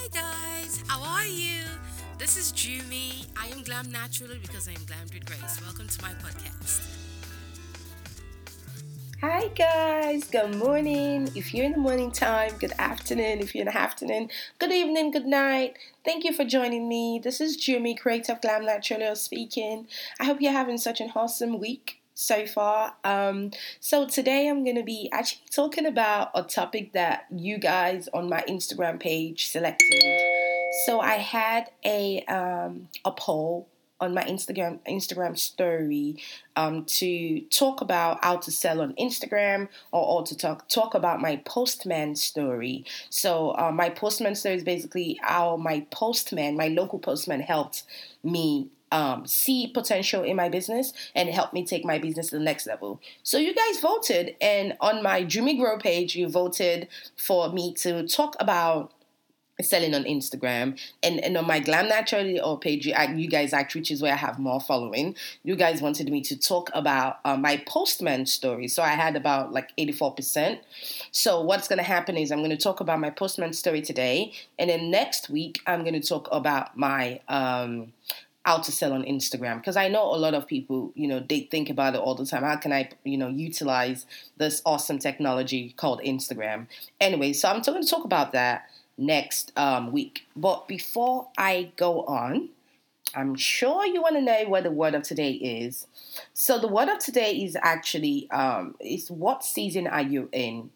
Hi guys, how are you? This is Jumi. I am glam naturally because I am glammed with grace. Welcome to my podcast. Hi guys, good morning. If you're in the morning time, good afternoon. If you're in the afternoon, good evening, good night. Thank you for joining me. This is Jimmy, creator of Glam Naturally speaking. I hope you're having such an awesome week so far. So today I'm going to be actually talking about a topic that you guys on my Instagram page selected. So I had a poll on my Instagram story to talk about how to sell on Instagram or to talk about my postman story. So my postman story is basically how my local postman helped me see potential in my business and help me take my business to the next level. So you guys voted, and on my Jimmy Grow page, you voted for me to talk about selling on Instagram, and on my Glam Naturally or page, you guys which is where I have more following. You guys wanted me to talk about my postman story, so I had about like 84%. So what's going to happen is I'm going to talk about my postman story today, and then next week I'm going to talk about my how to sell on Instagram, because I know a lot of people, they think about it all the time. How can I, utilize this awesome technology called Instagram? Anyway, so I'm going to talk about that next week. But before I go on, I'm sure you want to know what the word of today is. So the word of today is actually is what season are you in?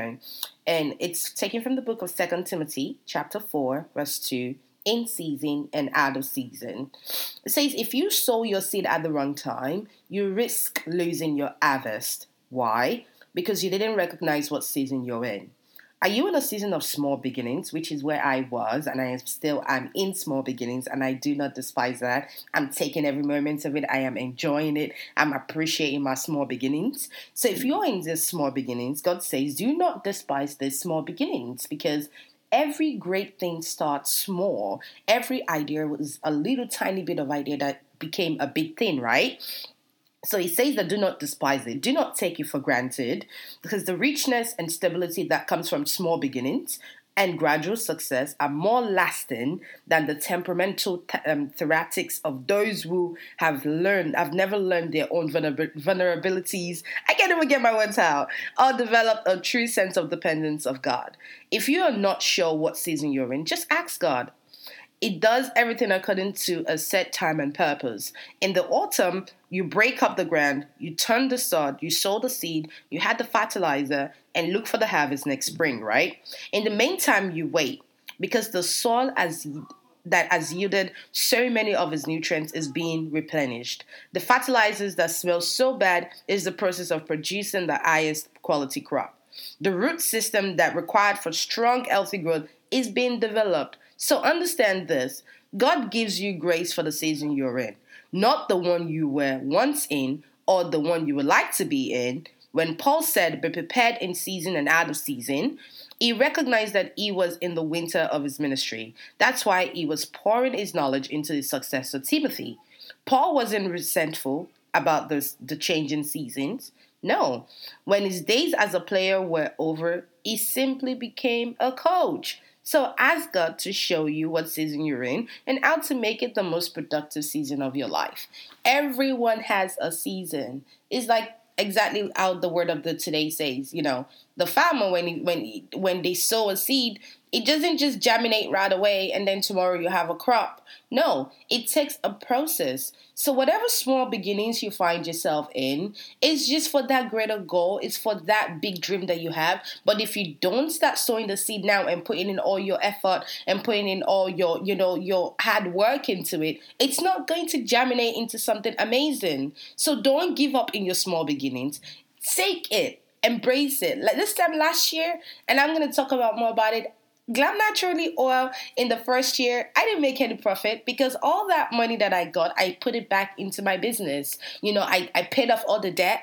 And it's taken from the book of 2 Timothy, chapter 4, verse 2. In season and out of season. It says, if you sow your seed at the wrong time, you risk losing your harvest. Why? Because you didn't recognize what season you're in. Are you in a season of small beginnings, which is where I was, and I'm in small beginnings, and I do not despise that. I'm taking every moment of it. I am enjoying it. I'm appreciating my small beginnings. So if you're in these small beginnings, God says, do not despise these small beginnings, because every great thing starts small. Every idea was a little tiny bit of idea that became a big thing, right? So he says that do not despise it. Do not take it for granted, because the richness and stability that comes from small beginnings and gradual success are more lasting than the temperamental theoretics of those who have never learned their own vulnerabilities. I can't even get my words out. Or developed a true sense of dependence of God. If you are not sure what season you're in, just ask God. It does everything according to a set time and purpose. In the autumn, you break up the ground, you turn the sod, you sow the seed, you add the fertilizer, and look for the harvest next spring, right? In the meantime, you wait, because the soil that has yielded so many of its nutrients is being replenished. The fertilizers that smell so bad is the process of producing the highest quality crop. The root system that required for strong, healthy growth is being developed. So understand this. God gives you grace for the season you're in, not the one you were once in or the one you would like to be in. When Paul said, be prepared in season and out of season, he recognized that he was in the winter of his ministry. That's why he was pouring his knowledge into his successor, Timothy. Paul wasn't resentful about the changing seasons. No. When his days as a player were over, he simply became a coach. So ask God to show you what season you're in and how to make it the most productive season of your life. Everyone has a season. It's like exactly how the word of the today says. The farmer when they sow a seed, it doesn't just germinate right away and then tomorrow you have a crop. No, it takes a process. So whatever small beginnings you find yourself in, it's just for that greater goal. It's for that big dream that you have. But if you don't start sowing the seed now and putting in all your effort and putting in all your hard work into it, it's not going to germinate into something amazing. So don't give up in your small beginnings. Take it. Embrace it. Like this time last year, and I'm going to talk about more about it. Glam Naturally Oil, in the first year, I didn't make any profit because all that money that I got, I put it back into my business. I paid off all the debt.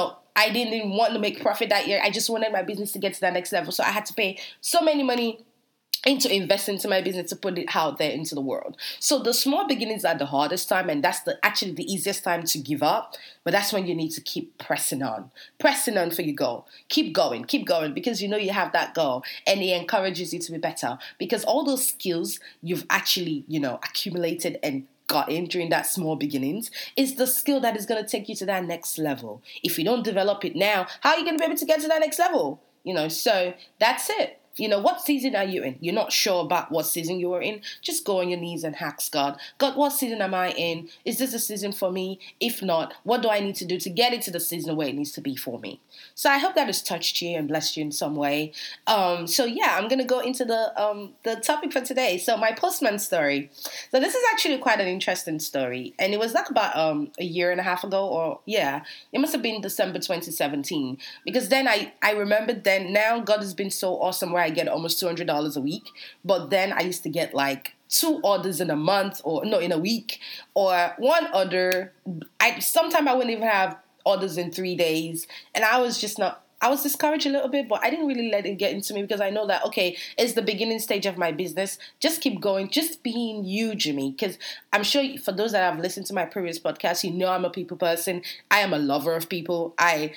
I didn't want to make profit that year. I just wanted my business to get to that next level. So I had to pay so many money into invest into my business to put it out there into the world. So the small beginnings are the hardest time, and that's actually the easiest time to give up. But that's when you need to keep pressing on for your goal. Keep going, because you know you have that goal, and it encourages you to be better because all those skills you've actually accumulated and got in during that small beginnings is the skill that is going to take you to that next level. If you don't develop it now, how are you going to be able to get to that next level? So that's it. What season are you in? You're not sure about what season you are in? Just go on your knees and ask God, what season am I in? Is this a season for me? If not, what do I need to do to get into the season where it needs to be for me? So I hope that has touched you and blessed you in some way. So yeah, I'm going to go into the topic for today. So my postman story. So this is actually quite an interesting story. And it was like about a year and a half ago, or yeah, it must have been December 2017. Because then I remembered then, now God has been so awesome where I get almost $200 a week. But then I used to get like 2 orders in a month, or no, in a week, or 1 order. Sometimes I wouldn't even have orders in 3 days. And I was discouraged a little bit, but I didn't really let it get into me because I know that, okay, it's the beginning stage of my business. Just keep going. Just being you, Jimmy. Because I'm sure for those that have listened to my previous podcast, I'm a people person. I am a lover of people. I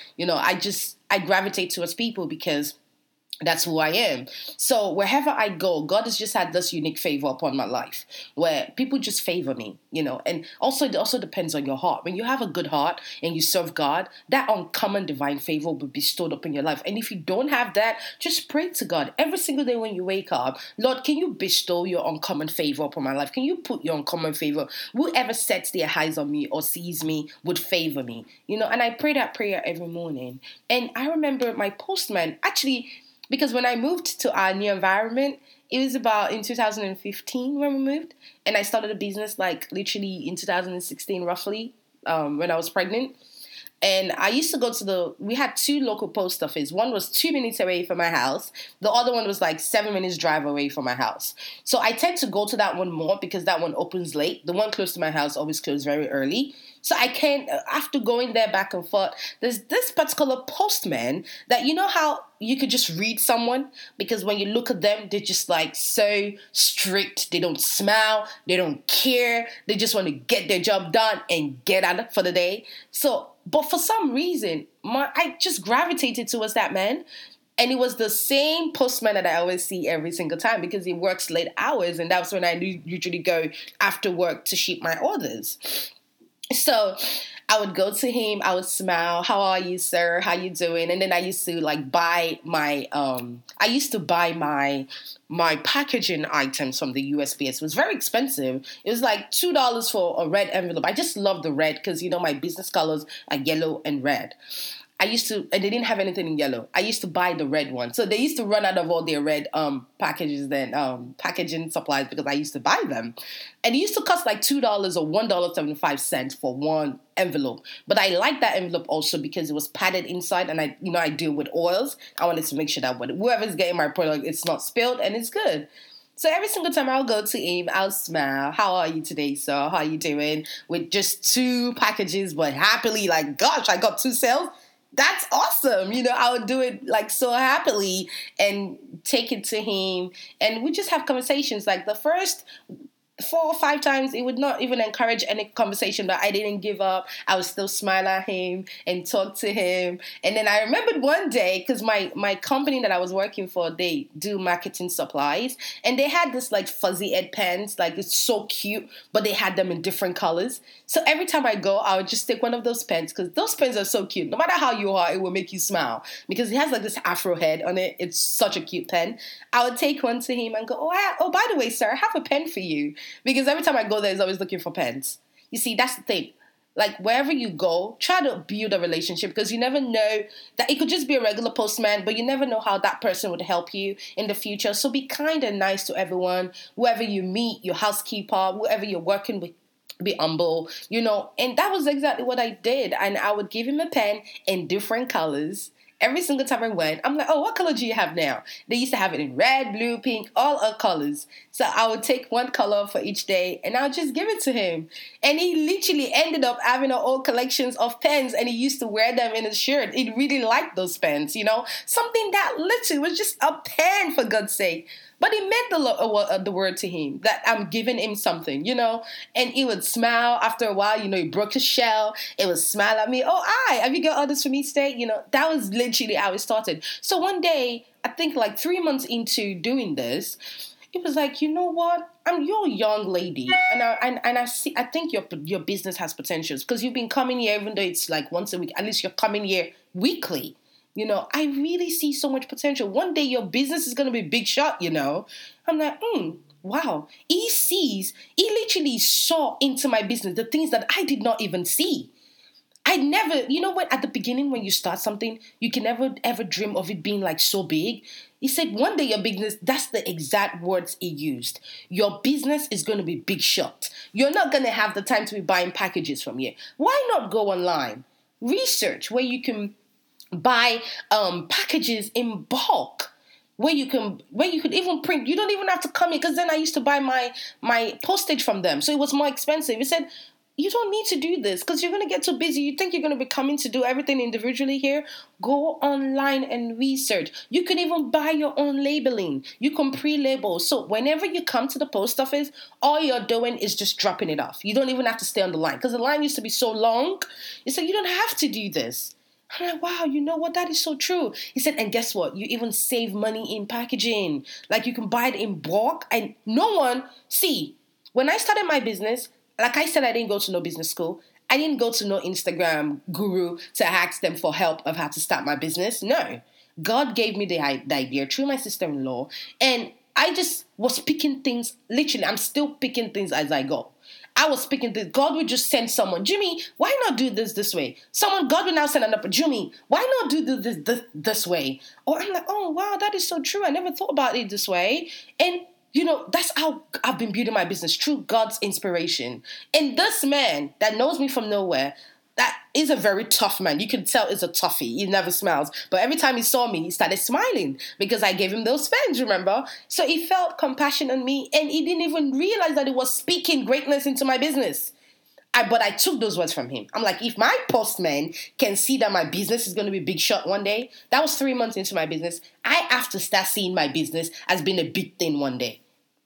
gravitate towards people because that's who I am. So wherever I go, God has just had this unique favor upon my life where people just favor me, and also it also depends on your heart. When you have a good heart and you serve God, that uncommon divine favor will be bestowed upon your life. And if you don't have that, just pray to God every single day when you wake up. Lord, can you bestow your uncommon favor upon my life? Can you put your uncommon favor? Whoever sets their eyes on me or sees me would favor me, and I pray that prayer every morning. And I remember my postman actually, because when I moved to our new environment, it was about in 2015 when we moved. And I started a business like literally in 2016 roughly, when I was pregnant. And I used to go to we had 2 local post offices. One was 2 minutes away from my house. The other one was like 7 minutes drive away from my house. So I tend to go to that one more because that one opens late. The one close to my house always closes very early. So I can't, after going there back and forth, there's this particular postman that how you could just read someone, because when you look at them, they're just like so strict. They don't smile. They don't care. They just want to get their job done and get out for the day. So, but for some reason, I just gravitated towards that man. And it was the same postman that I always see every single time because he works late hours. And that's when I usually go after work to ship my orders. So I would go to him, I would smile, how are you, sir? How you doing? And then I used to buy my my packaging items from the USPS. It was very expensive. It was like $2 for a red envelope. I just love the red because, my business colors are yellow and red. And they didn't have anything in yellow. I used to buy the red one. So they used to run out of all their red packages then, packaging supplies because I used to buy them. And it used to cost like $2 or $1.75 for one envelope. But I like that envelope also because it was padded inside, and I deal with oils. I wanted to make sure that whoever's getting my product, it's not spilled and it's good. So every single time I'll go to him, I'll smile. How are you today, sir? How are you doing? With just 2 packages, but happily, gosh, I got 2 sales. That's awesome. I would do it so happily and take it to him. And we just have conversations. The first 4 or 5 times, it would not even encourage any conversation, but I didn't give up. I would still smile at him and talk to him. And then I remembered one day, because my company that I was working for, they do marketing supplies, and they had this fuzzy ed pens, it's so cute, but they had them in different colors. So every time I go, I would just take one of those pens, because those pens are so cute. No matter how you are, it will make you smile, because it has this afro head on it. It's such a cute pen. I would take one to him and go, oh, by the way, sir, I have a pen for you. Because every time I go there, he's always looking for pens. You see, that's the thing. Wherever you go, try to build a relationship, because you never know that it could just be a regular postman, but you never know how that person would help you in the future. So be kind and nice to everyone, whoever you meet, your housekeeper, whoever you're working with. Be humble, and that was exactly what I did. And I would give him a pen in different colors. Every single time I went, I'm like, oh, what color do you have now? They used to have it in red, blue, pink, all other colors. So I would take one color for each day and I'll just give it to him. And he literally ended up having a whole collections of pens and he used to wear them in his shirt. He really liked those pens, something that literally was just a pen, for God's sake. But it meant the word to him that I'm giving him something, And he would smile after a while, he broke his shell. It would smile at me. Oh, have you got others for me today? That was literally how it started. So one day, I think like 3 months into doing this, it was like, you know what? You're a young lady, and I think your business has potentials because you've been coming here, even though it's like once a week. At least you're coming here weekly. I really see so much potential. One day your business is going to be big shot, I'm like, wow. He literally saw into my business the things that I did not even see. I never, at the beginning when you start something, you can never ever dream of it being like so big. He said one day your business, that's the exact words he used. Your business is going to be big shot. You're not going to have the time to be buying packages from here. Why not go online? Research where you can buy packages in bulk, where you could even print. You don't even have to come here, because then I used to buy my postage from them, so it was more expensive. He said, you don't need to do this because you're going to get too busy. You think you're going to be coming to do everything individually here? Go online and research. You can even buy your own labeling. You can pre-label. So whenever you come to the post office, all you're doing is just dropping it off. You don't even have to stay on the line because the line used to be so long. He said, you don't have to do this. I'm like, wow, you know what? That is so true. He said, and guess what? You even save money in packaging. Like you can buy it in bulk and when I started my business, like I said, I didn't go to no business school. I didn't go to no Instagram guru to ask them for help of how to start my business. No. God gave me the idea through my sister-in-law. And I just was picking things. Literally, I'm still picking things as I go. I was picking things. God would just send someone. Jimmy, why not do this way? God will now send another. Jimmy, why not do this way? Or I'm like, oh, wow, that is so true. I never thought about it this way. And that's how I've been building my business, through God's inspiration. And this man that knows me from nowhere, that is a very tough man. You can tell it's a toughie. He never smiles. But every time he saw me, he started smiling because I gave him those fans, remember? So he felt compassion on me and he didn't even realize that he was speaking greatness into my business. But I took those words from him. I'm like, if my postman can see that my business is going to be big shot one day, that was 3 months into my business, I have to start seeing my business as being a big thing one day.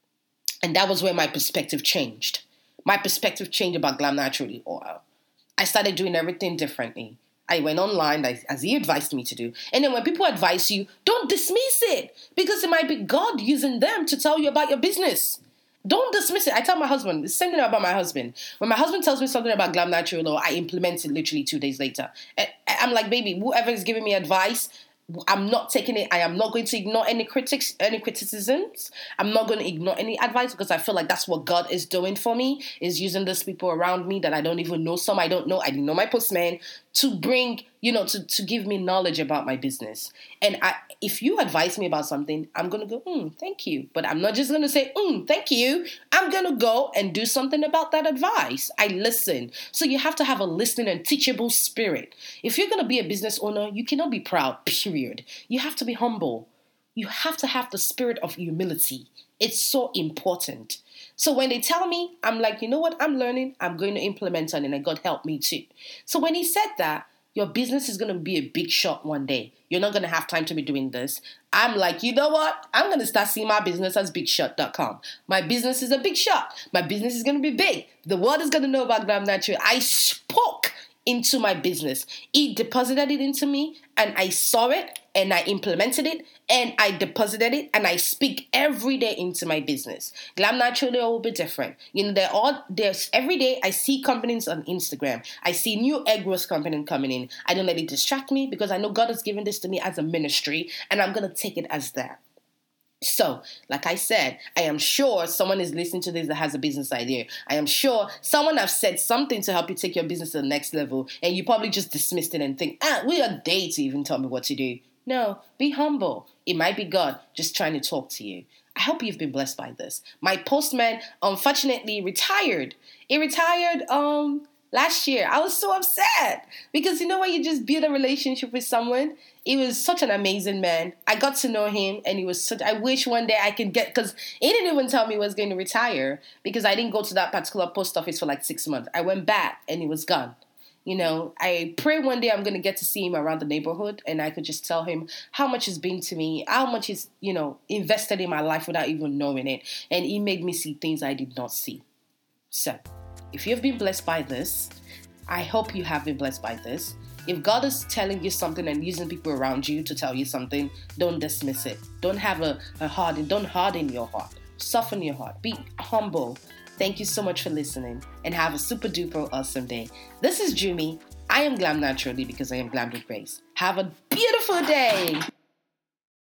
And that was where my perspective changed. My perspective changed about Glam Naturally Oil. I started doing everything differently. I went online, as he advised me to do. And then when people advise you, don't dismiss it, because it might be God using them to tell you about your business. Don't dismiss it. I tell my husband, the same thing about my husband. When my husband tells me something about Glam Natural Oil, I implement it literally 2 days later. And I'm like, baby, whoever is giving me advice, I'm not taking it. I am not going to ignore any criticisms. I'm not going to ignore any advice, because I feel like that's what God is doing for me, is using those people around me that I don't even know. Some I don't know. I didn't know my postman, to bring, to give me knowledge about my business. And if you advise me about something, I'm going to go, thank you. But I'm not just going to say, thank you. I'm going to go and do something about that advice. I listen. So you have to have a listening and teachable spirit. If you're going to be a business owner, you cannot be proud, period. You have to be humble. You have to have the spirit of humility. It's so important. So when they tell me, I'm like, you know what, I'm learning, I'm going to implement on it, and God help me too. So when he said that, your business is going to be a big shot one day, you're not going to have time to be doing this, I'm like, you know what, I'm going to start seeing my business as bigshot.com. My business is a big shot. My business is going to be big. The world is going to know about Glam Natural. I spoke into my business. He deposited it into me, and I saw it, and I implemented it, and I deposited it, and I speak every day into my business. Glam Naturally will be different. There's every day I see companies on Instagram. I see new egg growth company coming in. I don't let it distract me, because I know God has given this to me as a ministry, and I'm going to take it as that. So, like I said, I am sure someone is listening to this that has a business idea. I am sure someone has said something to help you take your business to the next level, and you probably just dismissed it and think, we are they to even tell me what to do. No, be humble. It might be God just trying to talk to you. I hope you've been blessed by this. My postman, unfortunately, retired. He retired last year. I was so upset because you know when you just build a relationship with someone, he was such an amazing man. I got to know him, and he was such. I wish one day I could get, because he didn't even tell me he was going to retire, because I didn't go to that particular post office for like 6 months. I went back and he was gone. You know, I pray one day I'm going to get to see him around the neighborhood, and I could just tell him how much he's been to me, how much he's, invested in my life without even knowing it. And he made me see things I did not see. So, if you've been blessed by this, I hope you have been blessed by this. If God is telling you something and using people around you to tell you something, don't dismiss it. Don't have don't harden your heart. Soften your heart. Be humble. Thank you so much for listening, and have a super duper awesome day. This is Jumi. I am glam naturally because I am glammed with grace. Have a beautiful day.